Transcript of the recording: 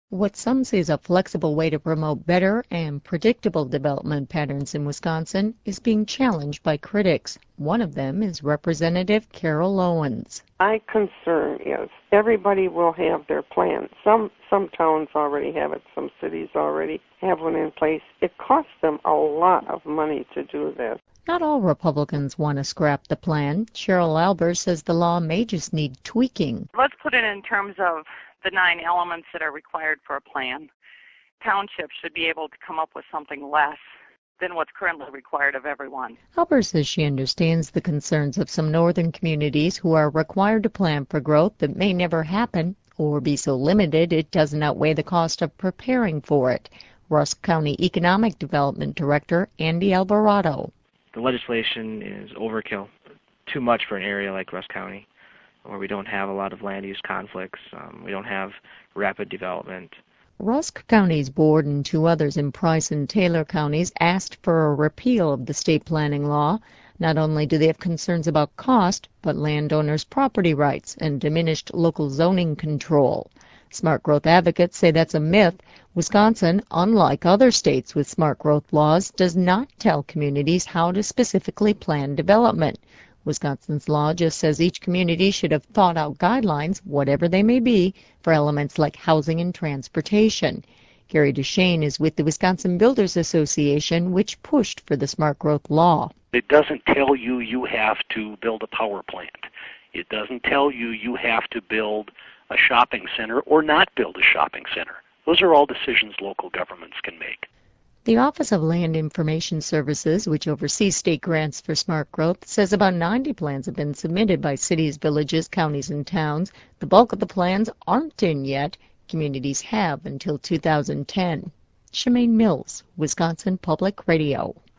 What some see as a flexible way to promote better and predictable development patterns in Wisconsin is being challenged by critics. One of them is Representative Carol Owens. My concern is everybody will have their plan. Some towns already have it. Some cities already have one in place. It costs them a lot of money to do this. Not all Republicans want to scrap the plan. Cheryl Albers says the law may just need tweaking. Let's put it in terms of the 9 elements that are required for a plan. Townships should be able to come up with something less than what's currently required of everyone. Albers says she understands the concerns of some northern communities who are required to plan for growth that may never happen or be so limited it doesn't outweigh the cost of preparing for it. Rusk County Economic Development Director Andy Alvarado. The legislation is overkill, too much for an area like Rusk County, where we don't have a lot of land use conflicts, we don't have rapid development. Rusk County's board and 2 others in Price and Taylor counties asked for a repeal of the state planning law. Not only do they have concerns about cost, but landowners' property rights and diminished local zoning control. Smart growth advocates say that's a myth. Wisconsin, unlike other states with smart growth laws, does not tell communities how to specifically plan development. Wisconsin's law just says each community should have thought out guidelines, whatever they may be, for elements like housing and transportation. Gary Duchesne is with the Wisconsin Builders Association, which pushed for the smart growth law. It doesn't tell you you have to build a power plant. It doesn't tell you you have to build a shopping center or not build a shopping center. Those are all decisions local governments can make. The Office of Land Information Services, which oversees state grants for smart growth, says about 90 plans have been submitted by cities, villages, counties, and towns. The bulk of the plans aren't in yet. Communities have until 2010. Shemaine Mills, Wisconsin Public Radio.